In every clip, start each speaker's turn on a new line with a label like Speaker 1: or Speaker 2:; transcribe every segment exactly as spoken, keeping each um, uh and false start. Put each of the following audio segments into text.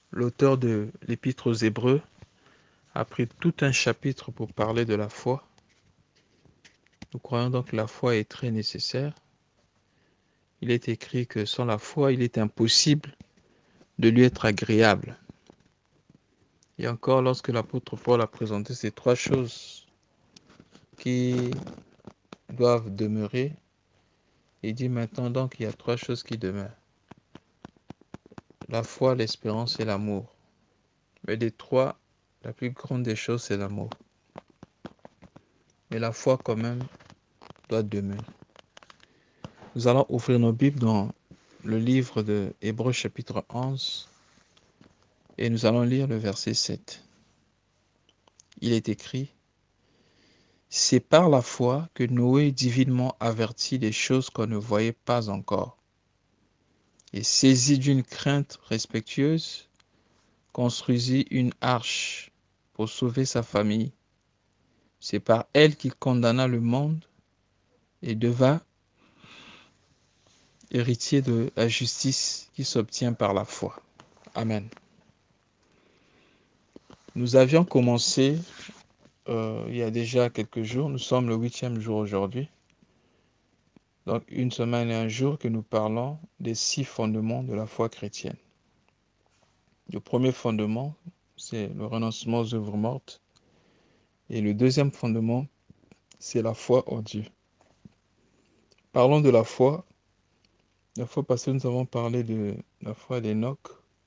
Speaker 1: L'auteur de l'Épître aux Hébreux a pris tout un chapitre pour parler de la foi. Nous croyons donc que la foi est très nécessaire. Il est écrit que sans la foi, il est impossible de lui être agréable. Et encore, lorsque l'apôtre Paul a présenté ces trois choses qui doivent demeurer, il dit maintenant donc il y a trois choses qui demeurent. La foi, l'espérance et l'amour. Mais des trois, la plus grande des choses, c'est l'amour. Mais la foi, quand même, doit demeurer. Nous allons ouvrir nos Bibles dans le livre de Hébreux chapitre onze et nous allons lire le verset sept. Il est écrit: c'est par la foi que Noé divinement avertit des choses qu'on ne voyait pas encore, et saisi d'une crainte respectueuse, construisit une arche pour sauver sa famille. C'est par elle qu'il condamna le monde et devint héritier de la justice qui s'obtient par la foi. Amen. Nous avions commencé euh, il y a déjà quelques jours, nous sommes le huitième jour aujourd'hui, donc une semaine et un jour que nous parlons des six fondements de la foi chrétienne. Le premier fondement, c'est le renoncement aux œuvres mortes, et le deuxième fondement, c'est la foi en Dieu. Parlons de la foi. La fois passée, nous avons parlé de la foi d'Enoch.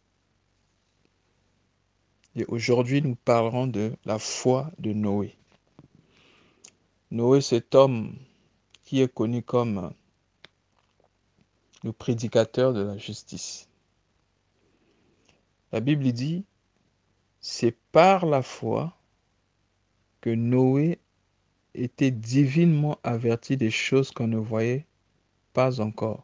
Speaker 1: Et aujourd'hui, nous parlerons de la foi de Noé. Noé, cet homme qui est connu comme le prédicateur de la justice. La Bible dit, c'est par la foi que Noé était divinement averti des choses qu'on ne voyait pas encore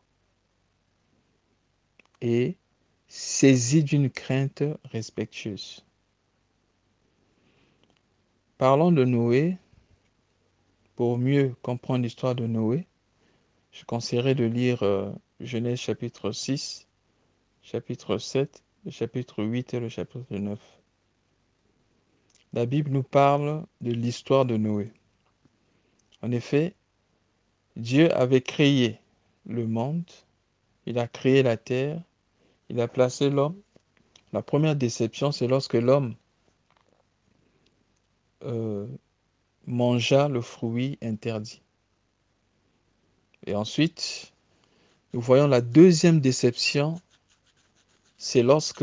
Speaker 1: et saisi d'une crainte respectueuse. Parlons de Noé. Pour mieux comprendre l'histoire de Noé, je conseillerais de lire euh, Genèse chapitre six, chapitre sept, le chapitre huit et le chapitre neuf. La Bible nous parle de l'histoire de Noé. En effet, Dieu avait créé le monde, il a créé la terre, il a placé l'homme. La première déception, c'est lorsque l'homme euh, mangea le fruit interdit. Et ensuite, nous voyons la deuxième déception, c'est lorsque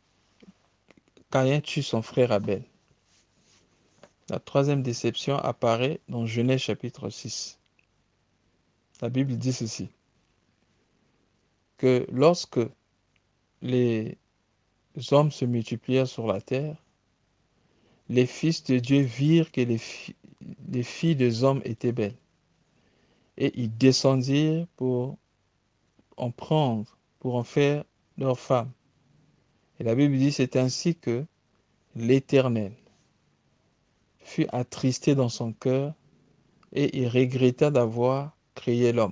Speaker 1: Caïn tue son frère Abel. La troisième déception apparaît dans Genèse chapitre six. La Bible dit ceci, que lorsque les hommes se multiplièrent sur la terre, les fils de Dieu virent que les, fi- les filles des hommes étaient belles. Et ils descendirent pour en prendre, pour en faire leurs femmes. Et la Bible dit, c'est ainsi que l'Éternel fut attristé dans son cœur et il regretta d'avoir créé l'homme.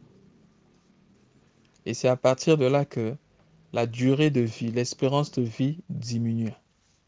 Speaker 1: Et c'est à partir de là que la durée de vie, l'espérance de vie diminua.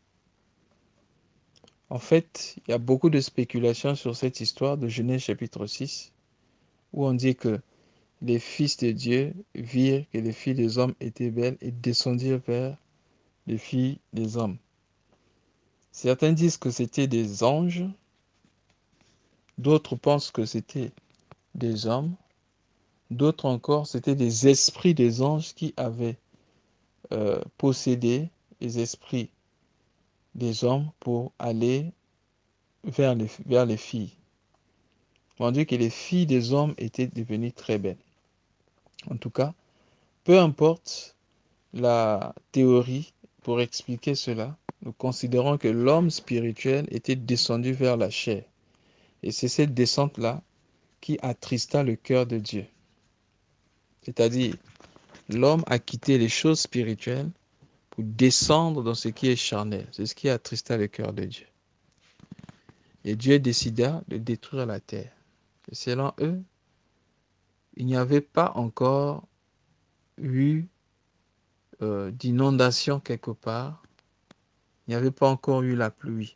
Speaker 1: En fait, il y a beaucoup de spéculations sur cette histoire de Genèse chapitre six, où on dit que les fils de Dieu virent que les filles des hommes étaient belles et descendirent vers les filles des hommes. Certains disent que c'était des anges, d'autres pensent que c'était des hommes, d'autres encore c'était des esprits des anges qui avaient euh, possédé les esprits des hommes pour aller vers les, vers les filles. On dit que les filles des hommes étaient devenues très belles. En tout cas, peu importe la théorie pour expliquer cela, nous considérons que l'homme spirituel était descendu vers la chair. Et c'est cette descente-là qui attrista le cœur de Dieu. C'est-à-dire, l'homme a quitté les choses spirituelles pour descendre dans ce qui est charnel. C'est ce qui attrista le cœur de Dieu. Et Dieu décida de détruire la terre. Et selon eux, il n'y avait pas encore eu euh, d'inondation quelque part. Il n'y avait pas encore eu la pluie.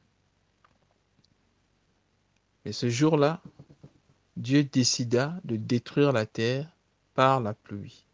Speaker 1: Et ce jour-là, Dieu décida de détruire la terre par la pluie.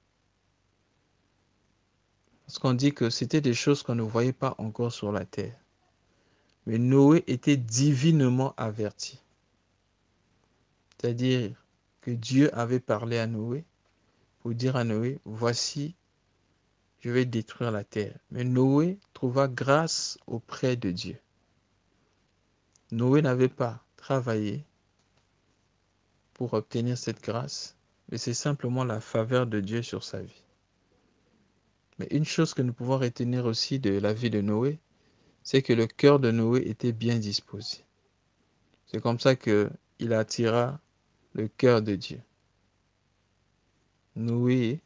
Speaker 1: Parce qu'on dit que c'était des choses qu'on ne voyait pas encore sur la terre. Mais Noé était divinement averti. C'est-à-dire que Dieu avait parlé à Noé pour dire à Noé, voici, je vais détruire la terre. Mais Noé trouva grâce auprès de Dieu. Noé n'avait pas travaillé pour obtenir cette grâce, mais c'est simplement la faveur de Dieu sur sa vie. Mais une chose que nous pouvons retenir aussi de la vie de Noé, c'est que le cœur de Noé était bien disposé. C'est comme ça qu'il attira le cœur de Dieu. Noé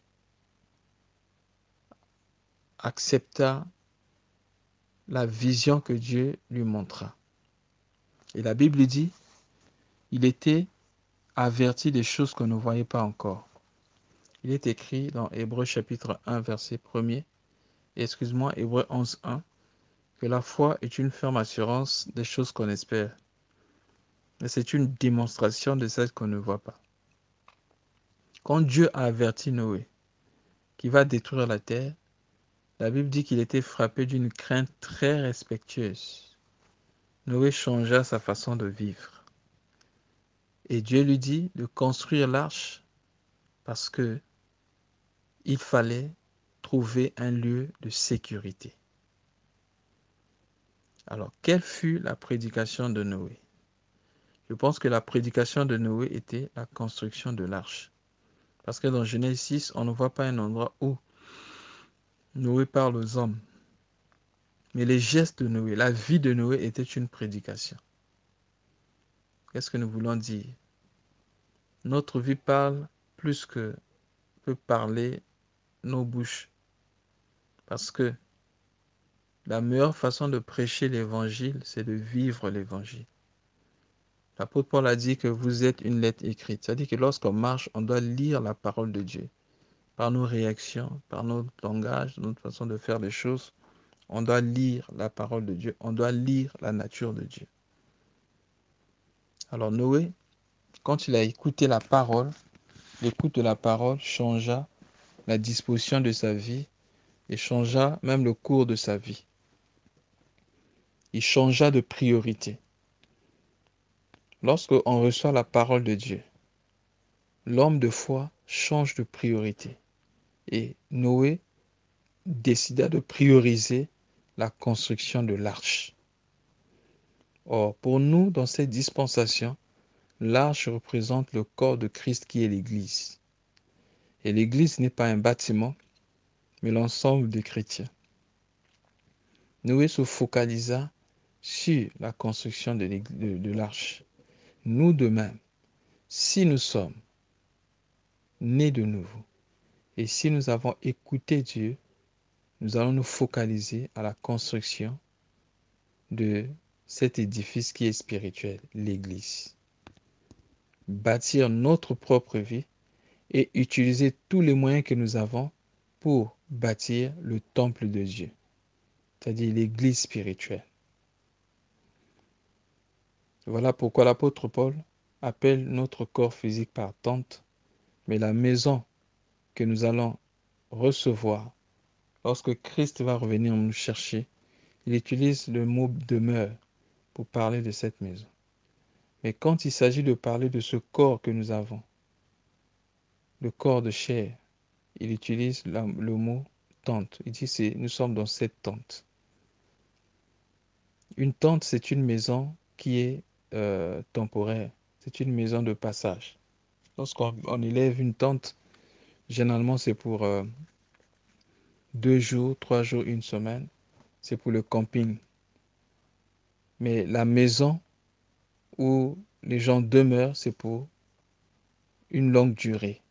Speaker 1: accepta la vision que Dieu lui montra. Et la Bible dit, il était averti des choses qu'on ne voyait pas encore. Il est écrit dans Hébreux chapitre un, verset premier, excuse-moi, Hébreux onze, un, que la foi est une ferme assurance des choses qu'on espère. Mais c'est une démonstration de celles qu'on ne voit pas. Quand Dieu a averti Noé qu'il va détruire la terre, la Bible dit qu'il était frappé d'une crainte très respectueuse. Noé changea sa façon de vivre. Et Dieu lui dit de construire l'arche parce que il fallait trouver un lieu de sécurité. Alors, quelle fut la prédication de Noé? Je pense que la prédication de Noé était la construction de l'arche. Parce que dans Genèse six, on ne voit pas un endroit où Noé parle aux hommes. Mais les gestes de Noé, la vie de Noé était une prédication. Qu'est-ce que nous voulons dire? Notre vie parle plus que peut parler nos bouches. Parce que la meilleure façon de prêcher l'évangile, c'est de vivre l'évangile. L'apôtre Paul a dit que vous êtes une lettre écrite. C'est-à-dire que lorsqu'on marche, on doit lire la parole de Dieu. Par nos réactions, par notre langage, notre façon de faire les choses, on doit lire la parole de Dieu. On doit lire la nature de Dieu. Alors Noé, quand il a écouté la parole, l'écoute de la parole changea la disposition de sa vie et changea même le cours de sa vie. Il changea de priorité. Lorsque on reçoit la parole de Dieu, l'homme de foi change de priorité. Et Noé décida de prioriser la construction de l'arche. Or, pour nous, dans cette dispensation, l'arche représente le corps de Christ qui est l'Église. Et l'Église n'est pas un bâtiment, mais l'ensemble des chrétiens. Noé se focalisa sur la construction de, de, de l'arche. Nous de même, si nous sommes nés de nouveau et si nous avons écouté Dieu, nous allons nous focaliser à la construction de cet édifice qui est spirituel, l'Église. Bâtir notre propre vie et utiliser tous les moyens que nous avons pour bâtir le temple de Dieu, c'est-à-dire l'Église spirituelle. Voilà pourquoi l'apôtre Paul appelle notre corps physique par tente, mais la maison que nous allons recevoir lorsque Christ va revenir nous chercher, il utilise le mot demeure pour parler de cette maison. Mais quand il s'agit de parler de ce corps que nous avons, le corps de chair, il utilise la, le mot tente. Il dit c'est nous sommes dans cette tente. Une tente, c'est une maison qui est euh, temporaire. C'est une maison de passage. Lorsqu'on on élève une tente, généralement c'est pour euh, deux jours, trois jours, une semaine. C'est pour le camping. Mais la maison où les gens demeurent, c'est pour une longue durée.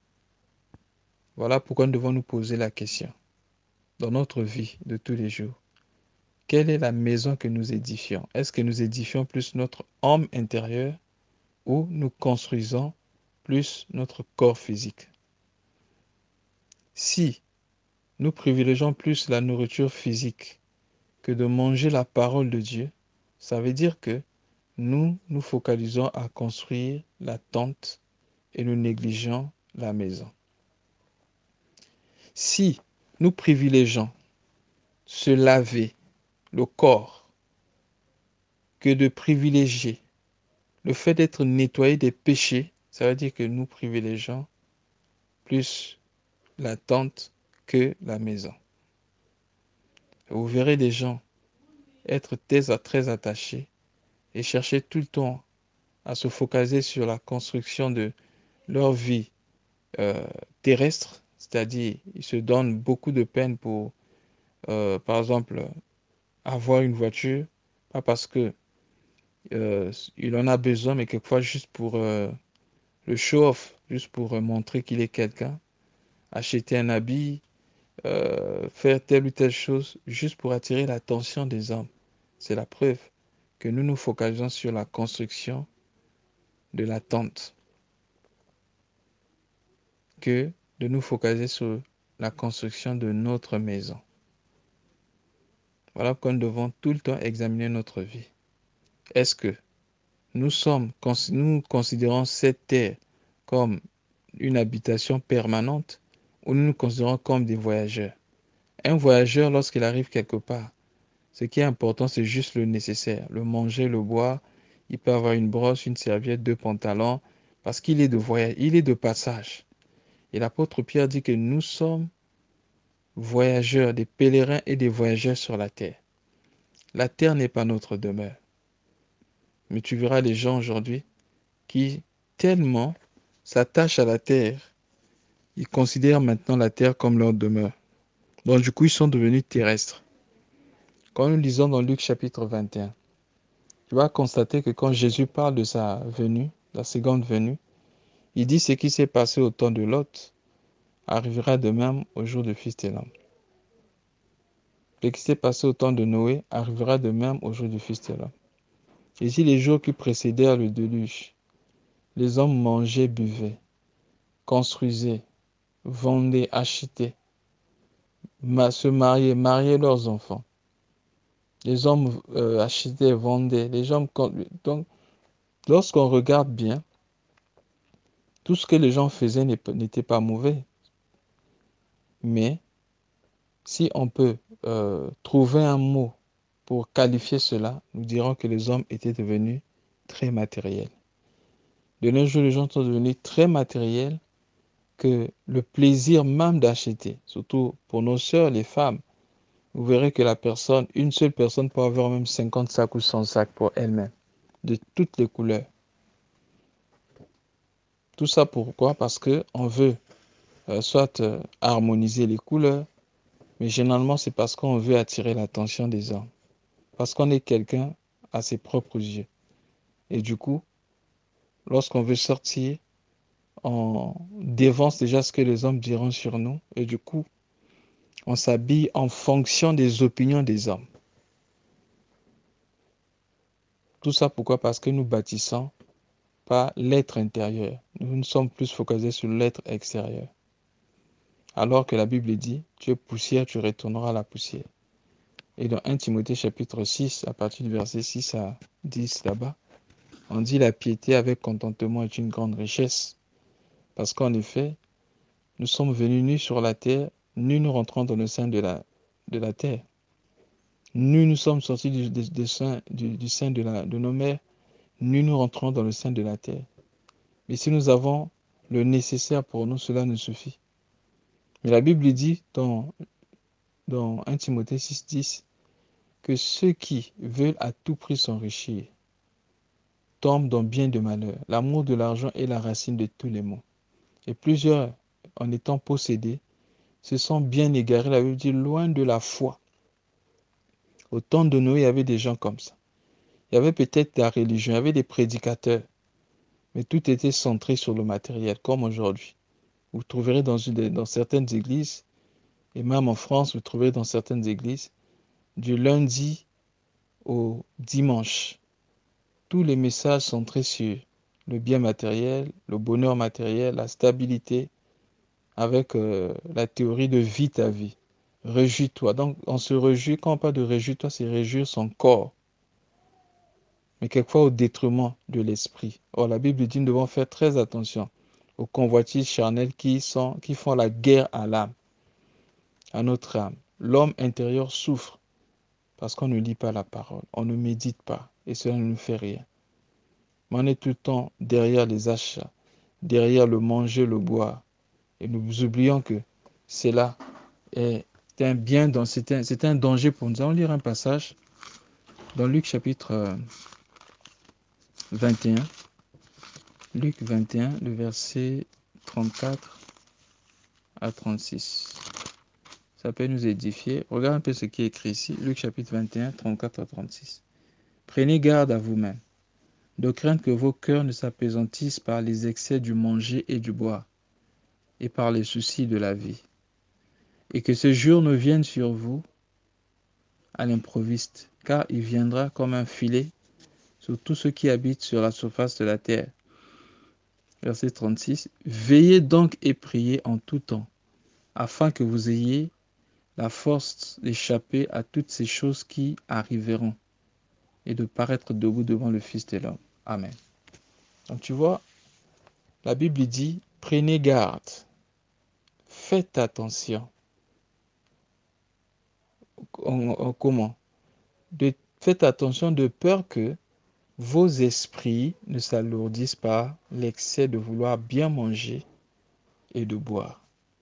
Speaker 1: Voilà pourquoi nous devons nous poser la question, dans notre vie de tous les jours, quelle est la maison que nous édifions? Est-ce que nous édifions plus notre homme intérieur ou nous construisons plus notre corps physique? Si nous privilégions plus la nourriture physique que de manger la parole de Dieu, ça veut dire que nous nous focalisons à construire la tente et nous négligeons la maison. Si nous privilégions se laver le corps que de privilégier le fait d'être nettoyé des péchés, ça veut dire que nous privilégions plus la tente que la maison. Vous verrez des gens être très attachés et chercher tout le temps à se focaliser sur la construction de leur vie euh, terrestre, c'est-à-dire ils se donnent beaucoup de peine pour, euh, par exemple, avoir une voiture, pas parce que euh, il en a besoin, mais quelquefois juste pour euh, le show-off, juste pour euh, montrer qu'il est quelqu'un, acheter un habit, euh, faire telle ou telle chose, juste pour attirer l'attention des hommes. C'est la preuve que nous nous focalisons sur la construction de la tente que de nous focaliser sur la construction de notre maison. Voilà pourquoi nous devons tout le temps examiner notre vie. Est-ce que nous sommes, nous considérons cette terre comme une habitation permanente ou nous nous considérons comme des voyageurs? Un voyageur, lorsqu'il arrive quelque part, ce qui est important, c'est juste le nécessaire. Le manger, le boire. Il peut avoir une brosse, une serviette, deux pantalons, parce qu'il est de voyage, il est de passage. Et l'apôtre Pierre dit que nous sommes voyageurs, des pèlerins et des voyageurs sur la terre. La terre n'est pas notre demeure. Mais tu verras les gens aujourd'hui qui tellement s'attachent à la terre, ils considèrent maintenant la terre comme leur demeure. Donc du coup, ils sont devenus terrestres. Quand nous lisons dans Luc chapitre vingt et un, tu vas constater que quand Jésus parle de sa venue, la seconde venue, il dit ce qui s'est passé au temps de Lot arrivera de même au jour du Fils de l'homme. Ce qui s'est passé au temps de Noé arrivera de même au jour du Fils de l'homme. Ici, les jours qui précédèrent le déluge, les hommes mangeaient, buvaient, construisaient, vendaient, achetaient, se mariaient, mariaient leurs enfants. Les hommes euh, achetaient, vendaient. Les hommes, donc, lorsqu'on regarde bien, tout ce que les gens faisaient n'était pas mauvais. Mais si on peut euh, trouver un mot pour qualifier cela, nous dirons que les hommes étaient devenus très matériels. De nos jours, les gens sont devenus très matériels que le plaisir même d'acheter, surtout pour nos sœurs, les femmes, vous verrez que la personne, une seule personne peut avoir même cinquante sacs ou cent sacs pour elle-même, de toutes les couleurs. Tout ça pourquoi? Parce qu'on veut euh, soit euh, harmoniser les couleurs, mais généralement c'est parce qu'on veut attirer l'attention des hommes. Parce qu'on est quelqu'un à ses propres yeux. Et du coup, lorsqu'on veut sortir, on dévance déjà ce que les hommes diront sur nous. Et du coup, on s'habille en fonction des opinions des hommes. Tout ça pourquoi? Parce que nous bâtissons pas l'être intérieur. Nous nous sommes plus focalisés sur l'être extérieur. Alors que la Bible dit, tu es poussière, tu retourneras à la poussière. Et dans un Timothée chapitre six, à partir du verset six à dix là-bas, on dit la piété avec contentement est une grande richesse. Parce qu'en effet, nous sommes venus nus sur la terre, nus nous rentrons dans le sein de la, de la terre. Nus nous sommes sortis du, du, du, sein, du, du sein de, la, de nos mères, nus nous rentrons dans le sein de la terre. Mais si nous avons le nécessaire pour nous, cela nous suffit. Mais la Bible dit dans, dans un Timothée six dix que ceux qui veulent à tout prix s'enrichir tombent dans bien de malheur. L'amour de l'argent est la racine de tous les maux. Et plusieurs, en étant possédés, se sont bien égarés. La Bible dit loin de la foi. Au temps de Noé, il y avait des gens comme ça. Il y avait peut-être la religion, il y avait des prédicateurs, mais tout était centré sur le matériel, comme aujourd'hui. Vous trouverez dans, une, dans certaines églises, et même en France, vous trouverez dans certaines églises, du lundi au dimanche, tous les messages centrés sur le bien matériel, le bonheur matériel, la stabilité, avec euh, la théorie de vie ta vie. Réjouis-toi. Donc, on se réjouit, quand on parle de réjouis-toi, c'est réjouir son corps, mais quelquefois au détriment de l'esprit. Or, la Bible dit que nous devons faire très attention aux convoitises charnelles qui, sont, qui font la guerre à l'âme, à notre âme. L'homme intérieur souffre parce qu'on ne lit pas la parole, on ne médite pas, et cela ne nous fait rien. Mais on est tout le temps derrière les achats, derrière le manger, le boire, et nous oublions que cela est un bien, c'est un, c'est un danger pour nous. Nous allons lire un passage dans Luc chapitre vingt et un. Luc vingt et un, le verset trente-quatre à trente-six. Ça peut nous édifier. Regarde un peu ce qui est écrit ici. Luc chapitre vingt et un, trente-quatre à trente-six. Prenez garde à vous-même, de crainte que vos cœurs ne s'apesantisent par les excès du manger et du boire, et par les soucis de la vie, et que ce jour ne vienne sur vous à l'improviste, car il viendra comme un filet sur tous ceux qui habitent sur la surface de la terre. Verset trente-six. Veillez donc et priez en tout temps, afin que vous ayez la force d'échapper à toutes ces choses qui arriveront et de paraître debout devant le Fils de l'homme. Amen. Donc tu vois, la Bible dit, prenez garde, faites attention. Comment? De, faites attention de peur que vos esprits ne s'alourdissent par l'excès de vouloir bien manger et de boire.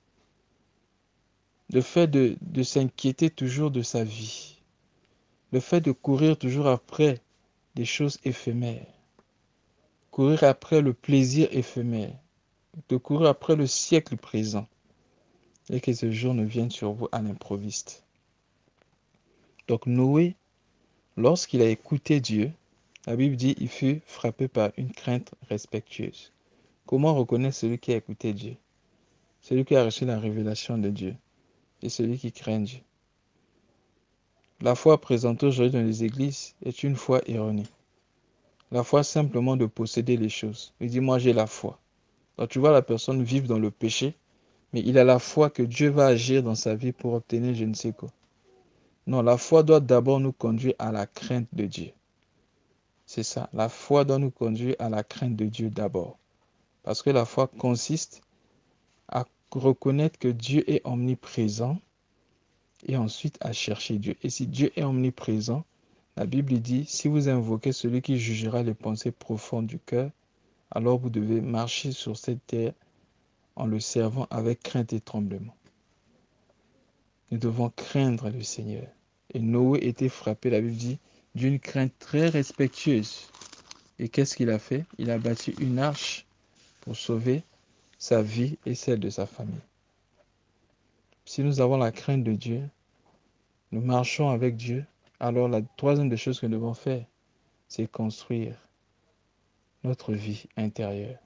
Speaker 1: Le fait de, de s'inquiéter toujours de sa vie. Le fait de courir toujours après des choses éphémères. Courir après le plaisir éphémère. De courir après le siècle présent. Et que ce jour ne vienne sur vous à l'improviste. Donc Noé, lorsqu'il a écouté Dieu, la Bible dit qu'il fut frappé par une crainte respectueuse. Comment reconnaître celui qui a écouté Dieu? Celui qui a reçu la révélation de Dieu et celui qui craint Dieu. La foi présentée aujourd'hui dans les églises est une foi erronée. La foi simplement de posséder les choses. Il dit, moi j'ai la foi. Donc tu vois la personne vivre dans le péché, mais il a la foi que Dieu va agir dans sa vie pour obtenir je ne sais quoi. Non, la foi doit d'abord nous conduire à la crainte de Dieu. C'est ça, la foi doit nous conduire à la crainte de Dieu d'abord. Parce que la foi consiste à reconnaître que Dieu est omniprésent et ensuite à chercher Dieu. Et si Dieu est omniprésent, la Bible dit, si vous invoquez celui qui jugera les pensées profondes du cœur, alors vous devez marcher sur cette terre en le servant avec crainte et tremblement. Nous devons craindre le Seigneur. Et Noé était frappé, la Bible dit, d'une crainte très respectueuse. Et qu'est-ce qu'il a fait? Il a bâti une arche pour sauver sa vie et celle de sa famille. Si nous avons la crainte de Dieu, nous marchons avec Dieu, alors la troisième des choses que nous devons faire, c'est construire notre vie intérieure.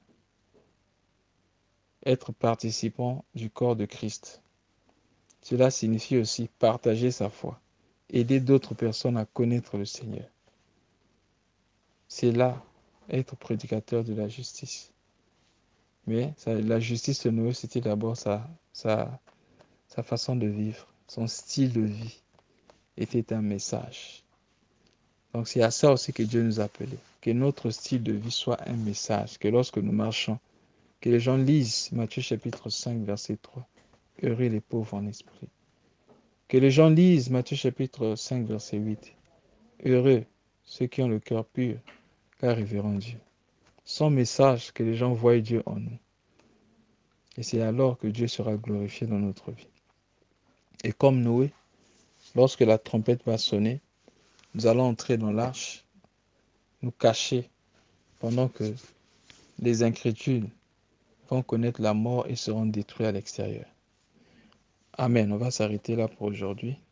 Speaker 1: Être participant du corps de Christ. Cela signifie aussi partager sa foi, aider d'autres personnes à connaître le Seigneur. C'est là être prédicateur de la justice. Mais ça, la justice de Noé, c'était d'abord sa, sa, sa façon de vivre, son style de vie était un message. Donc c'est à ça aussi que Dieu nous a appelés, que notre style de vie soit un message, que lorsque nous marchons, que les gens lisent Matthieu chapitre cinq, verset trois, heureux les pauvres en esprit. Que les gens lisent Matthieu chapitre cinq, verset huit, heureux ceux qui ont le cœur pur, car ils verront Dieu. Son message, que les gens voient Dieu en nous. Et c'est alors que Dieu sera glorifié dans notre vie. Et comme Noé, lorsque la trompette va sonner, nous allons entrer dans l'arche, nous cacher pendant que les incrédules vont connaître la mort et seront détruits à l'extérieur. Amen. On va s'arrêter là pour aujourd'hui.